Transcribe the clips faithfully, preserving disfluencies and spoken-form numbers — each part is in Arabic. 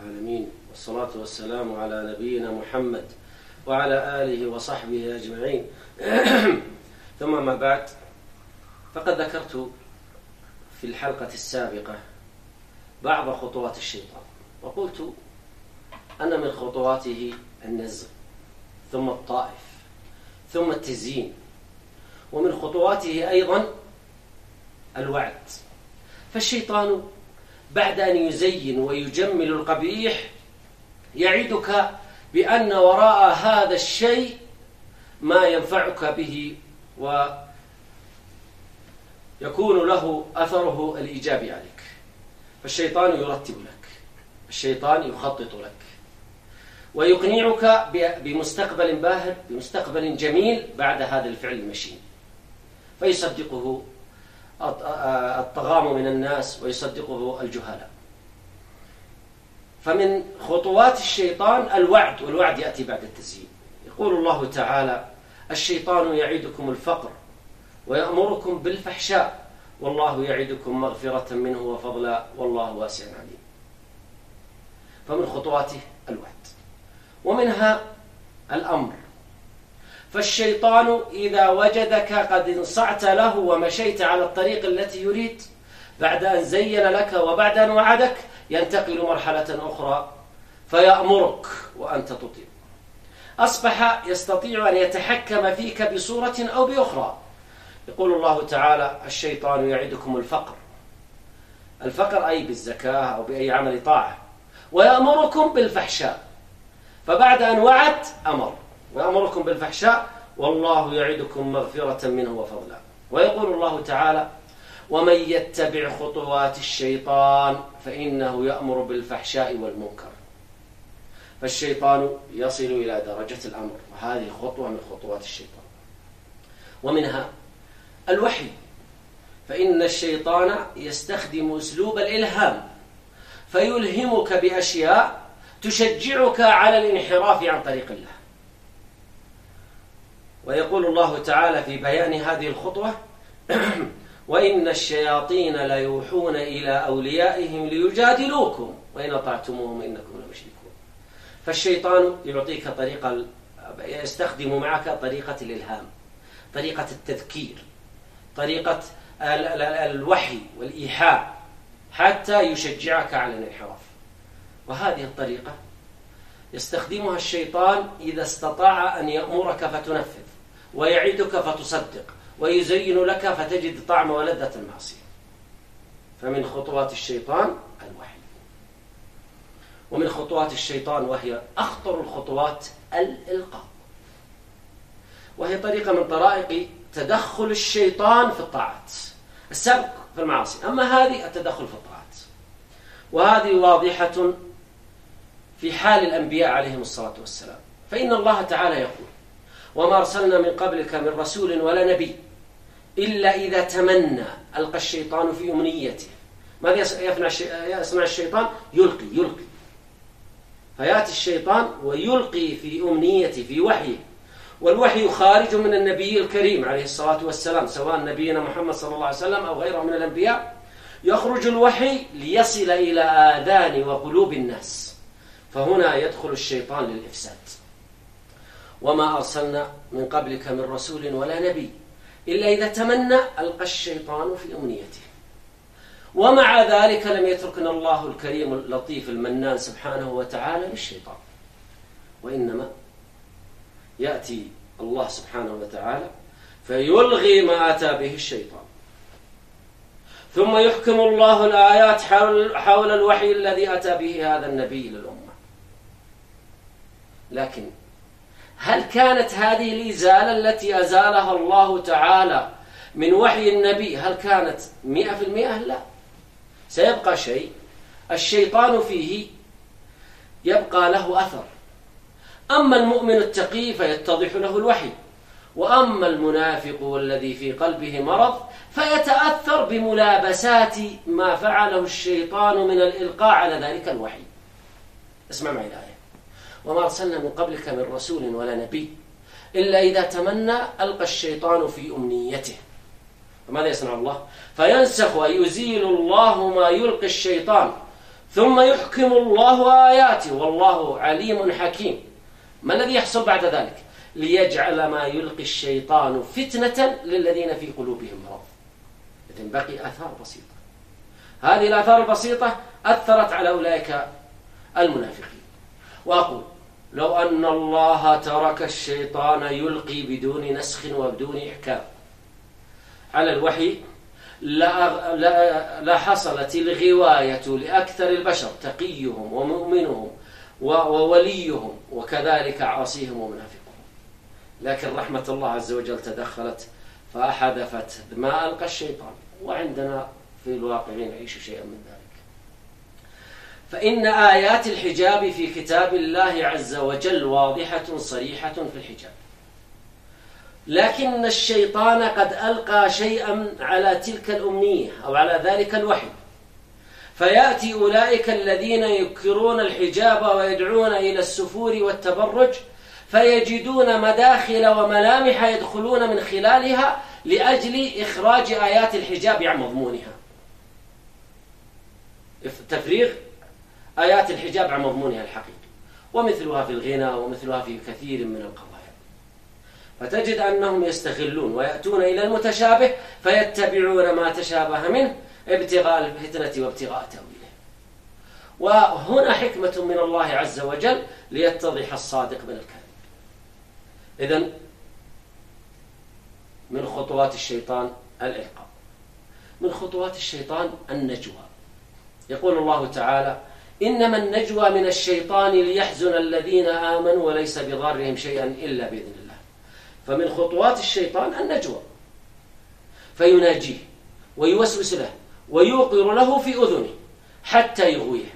العالمين، والصلاة والسلام على نبينا محمد وعلى آله وصحبه أجمعين. ثم ما بعد، فقد ذكرت في الحلقة السابقة بعض خطوات الشيطان، وقلت أن من خطواته النزغ، ثم الطائف، ثم التزيين، ومن خطواته أيضا الوعد. فالشيطان بعد أن يزين ويجمل القبيح يعدك بأن وراء هذا الشيء ما ينفعك به ويكون له أثره الإيجابي عليك. فالشيطان يرتب لك، الشيطان يخطط لك ويقنعك بمستقبل باهر، بمستقبل جميل بعد هذا الفعل المشين، فيصدقه الطغام من الناس ويصدقه الجهلاء. فمن خطوات الشيطان الوعد، والوعد يأتي بعد التزيين. يقول الله تعالى: الشيطان يعدكم الفقر ويأمركم بالفحشاء والله يعدكم مغفرة منه وفضلا والله واسع عليم. فمن خطواته الوعد، ومنها الأمر. فالشيطان إذا وجدك قد انصعت له ومشيت على الطريق التي يريد، بعد أن زين لك وبعد أن وعدك، ينتقل مرحلة أخرى فيأمرك وأنت تطيع. أصبح يستطيع أن يتحكم فيك بصورة أو بأخرى. يقول الله تعالى: الشيطان يعدكم الفقر، الفقر أي بالزكاة أو بأي عمل طاعة، ويأمركم بالفحشاء. فبعد أن وعد أمر، ويأمركم بالفحشاء والله يعدكم مغفرة منه وفضلا. ويقول الله تعالى: ومن يتبع خطوات الشيطان فإنه يأمر بالفحشاء والمنكر. فالشيطان يصل إلى درجة الأمر، وهذه خطوة من خطوات الشيطان. ومنها الوحي، فإن الشيطان يستخدم أسلوب الإلهام، فيلهمك بأشياء تشجعك على الانحراف عن طريق الله. ويقول الله تعالى في بيان هذه الخطوة: وإن الشياطين ليوحون إلى أوليائهم ليجادلوكم وإن أطعتموهم إنكم لمشركون. فالشيطان يعطيك طريقة، يستخدم معك طريقة الإلهام، طريقة التذكير، طريقة الوحي والإيحاء، حتى يشجعك على الانحراف. وهذه الطريقة يستخدمها الشيطان إذا استطاع أن يأمرك فتنفذ، ويعدك فتصدق، ويزين لك فتجد طعم ولذة المعصية. فمن خطوات الشيطان الوحي. ومن خطوات الشيطان، وهي أخطر الخطوات، الإلقاء، وهي طريقة من طرائق تدخل الشيطان في الطاعات، السبق في المعاصي. أما هذه التدخل في الطاعات، وهذه واضحة في حال الأنبياء عليهم الصلاة والسلام. فإن الله تعالى يقول: وما أرسلنا من قبلك من رسول ولا نبي إلا إذا تمنى ألقى الشيطان في أمنيته. ماذا يصنع الشيطان؟ يلقي يلقي فيأتي الشيطان ويلقي في أمنيته، في وحيه. والوحي خارج من النبي الكريم عليه الصلاة والسلام، سواء نبينا محمد صلى الله عليه وسلم أو غيره من الأنبياء. يخرج الوحي ليصل إلى آذان وقلوب الناس، فهنا يدخل الشيطان للإفساد. وما أرسلنا من قبلك من رسول ولا نبي إلا إذا تمنى ألقى الشيطان في أمنيته. ومع ذلك لم يتركنا الله الكريم اللطيف المنان سبحانه وتعالى للشيطان، وإنما يأتي الله سبحانه وتعالى فيلغي ما أتى به الشيطان، ثم يحكم الله الآيات حول, حول الوحي الذي أتى به هذا النبي للأمة. لكن هل كانت هذه الإزالة التي أزالها الله تعالى من وحي النبي هل كانت مئة في المئة؟ لا، سيبقى شيء الشيطان فيه يبقى له أثر. أما المؤمن التقي فيتضح له الوحي، وأما المنافق والذي في قلبه مرض فيتأثر بملابسات ما فعله الشيطان من الإلقاء على ذلك الوحي. اسمع معي الآية: وما أرسلنا من قبلك من رسول ولا نبي إلا إذا تمنى ألقى الشيطان في أمنيته. فماذا يصنع الله؟ فينسخ ويزيل الله ما يلقي الشيطان، ثم يحكم الله آياته والله عليم حكيم. ما الذي يحصل بعد ذلك؟ ليجعل ما يلقي الشيطان فتنة للذين في قلوبهم مرض. إذن بقي آثار بسيطة. هذه الآثار البسيطة أثرت على أولئك المنافقين. وأقول لو أن الله ترك الشيطان يلقي بدون نسخ وبدون إحكام على الوحي لا, لا, لا حصلت الغواية لأكثر البشر تقيهم ومؤمنهم ووليهم وكذلك عاصيهم ومنافقهم. لكن رحمة الله عز وجل تدخلت فحذفت ما ألقى الشيطان، وعندنا في الواقع نعيش شيئا من ذلك. فإن آيات الحجاب في كتاب الله عز وجل واضحة صريحة في الحجاب، لكن الشيطان قد ألقى شيئا على تلك الأمنية أو على ذلك الوحي، فيأتي أولئك الذين ينكرون الحجاب ويدعون إلى السفور والتبرج فيجدون مداخل وملامح يدخلون من خلالها لأجل إخراج آيات الحجاب عن مضمونها، تفريغ آيات الحجاب عن مضمونها الحقيقي، ومثلها في الغنى ومثلها في كثير من القضايا. فتجد أنهم يستغلون ويأتون إلى المتشابه فيتبعون ما تشابه منه ابتغاء الفتنة وابتغاء تأويله. وهنا حكمة من الله عز وجل ليتضح الصادق من الكاذب. إذن من خطوات الشيطان الإلقاء، من خطوات الشيطان النجوى. يقول الله تعالى: إنما النجوى من الشيطان ليحزن الذين آمنوا وليس بضارهم شيئا إلا بإذن الله. فمن خطوات الشيطان النجوى، فيناجيه ويوسوس له ويوقر له في أذنه حتى يغويه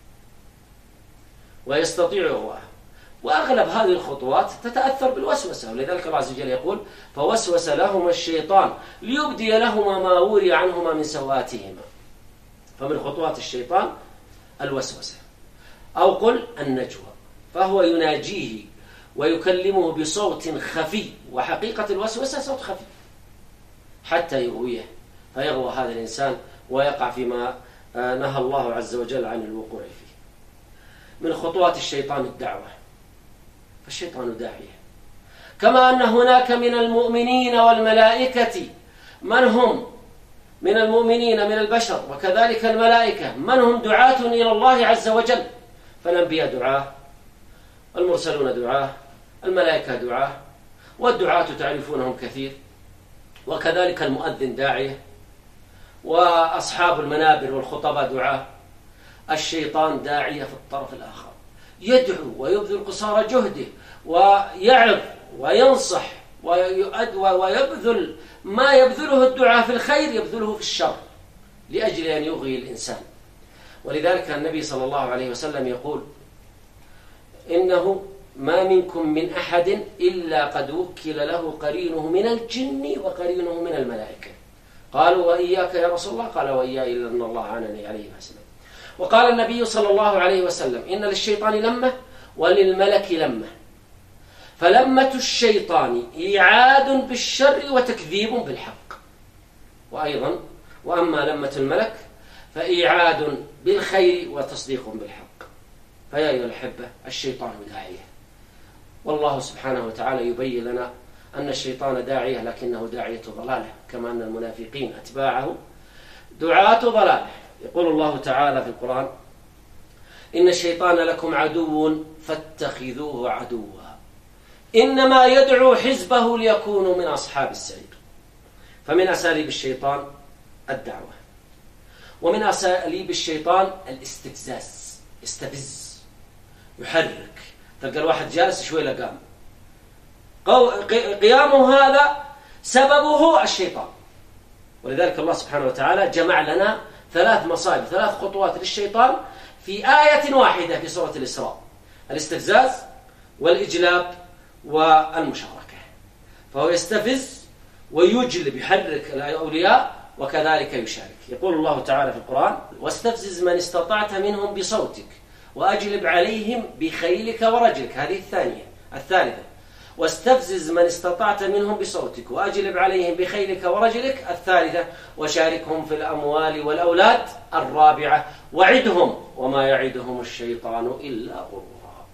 ويستطيع إغواءه. وأغلب هذه الخطوات تتأثر بالوسوسة، ولذلك الله عز وجل يقول: فوسوس لهما الشيطان ليبدي لهما ما وري عنهما من سوآتهما. فمن خطوات الشيطان الوسوسة، أو قل النجوى، فهو يناجيه ويكلمه بصوت خفي، وحقيقة الوسوسة صوت خفي، حتى يغويه فيغوى هذا الإنسان ويقع فيما نهى الله عز وجل عن الوقوع فيه. من خطوات الشيطان الدعوة، فالشيطان داعية، كما أن هناك من المؤمنين والملائكة من هم من المؤمنين من البشر وكذلك الملائكة من هم دعاة إلى الله عز وجل. فالأنبياء دعاة، المرسلون دعاة، الملائكة دعاة، والدعاة تعرفونهم كثير، وكذلك المؤذن داعية، وأصحاب المنابر والخطباء دعاة. الشيطان داعية في الطرف الآخر، يدعو ويبذل قصارى جهده ويعظ وينصح ويبذل ما يبذله الدعاء في الخير يبذله في الشر لأجل أن يغوي الإنسان. ولذلك النبي صلى الله عليه وسلم يقول: إنه ما منكم من أحد إلا قد وكل له قرينه من الجن وقرينه من الملائكة. قالوا: وإياك يا رسول الله؟ قال: وإياي إلا أن الله عنني عليه السلام. وقال النبي صلى الله عليه وسلم: إن للشيطان لمة وللملك لمة، فلمة الشيطان إيعاد بالشر وتكذيب بالحق، وأيضا وأما لمة الملك فإيعاد بالخير وتصديق بالحق. فيا أيها الأحبة، الشيطان داعية، والله سبحانه وتعالى يبين لنا أن الشيطان داعية لكنه داعية ضلالة، كما أن المنافقين أتباعه دعاة ضلالة. يقول الله تعالى في القرآن: إن الشيطان لكم عدو فاتخذوه عدوا إنما يدعو حزبه ليكونوا من أصحاب السعير. فمن أساليب الشيطان الدعوة، ومن أساليب الشيطان الاستفزاز، يستفز، يحرك. تلقى الواحد جالس شوي لقام، قيامه هذا سببه الشيطان. ولذلك الله سبحانه وتعالى جمع لنا ثلاث مصائب، ثلاث خطوات للشيطان في آية واحدة في سورة الإسراء: الاستفزاز والإجلاب والمشاركة. فهو يستفز ويجلب، يحرك الأولياء وكذلك يشارك. يقول الله تعالى في القرآن: واستفزز من استطعت منهم بصوتك وأجلب عليهم بخيلك ورجلك. هذه الثانية. الثالثة: واستفزز من استطعت منهم بصوتك وأجلب عليهم بخيلك ورجلك. الثالثة وشاركهم في الأموال والأولاد. الرابعة وعدهم وما يعدهم الشيطان إلا غرورا.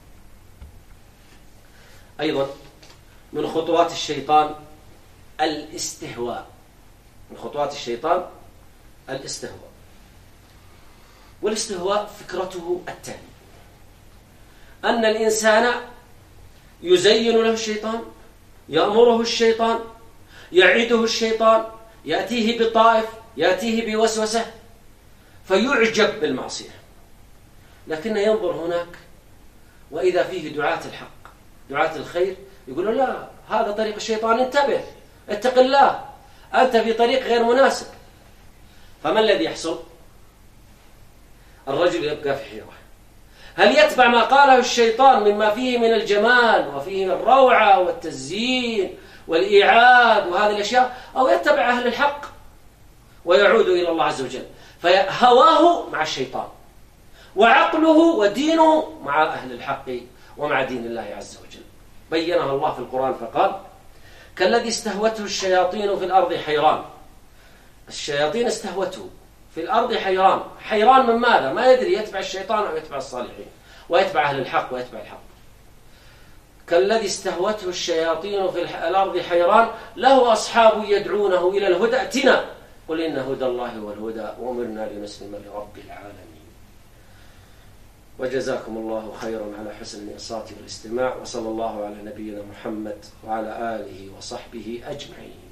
أيضا من خطوات الشيطان الاستهواء. من خطوات الشيطان الاستهواء. والاستهواء فكرته التالي: أن الإنسان يزين له الشيطان، يأمره الشيطان، يعده الشيطان، يأتيه بطائف، يأتيه بوسوسة، فيعجب بالمعصية، لكن ينظر هناك وإذا فيه دعاة الحق دعاة الخير يقولون لا، هذا طريق الشيطان، انتبه، اتق الله، أنت في طريق غير مناسب. فما الذي يحصل؟ الرجل يبقى في حيرة، هل يتبع ما قاله الشيطان مما فيه من الجمال وفيه الروعة والتزيين والإيعاد وهذه الأشياء، أو يتبع أهل الحق ويعود إلى الله عز وجل؟ فهواه مع الشيطان وعقله ودينه مع أهل الحق ومع دين الله عز وجل. بينها الله في القرآن فقال: كالذي استهوته الشياطين في الأرض حيران. الشياطين استهوته في الأرض حيران. حيران من ماذا؟ ما يدري، يتبع الشيطان أو يتبع الصالحين، ويتبع أهل الحق ويتبع الحق. كالذي استهوته الشياطين في الأرض حيران له أصحاب يدعونه إلى الهدى ائتنا قل إن هدى الله هو الهدى وأمرنا لنسلم لرب العالمين. وجزاكم الله خيرا على حسن الإنصات والاستماع، وصلى الله على نبينا محمد وعلى آله وصحبه أجمعين.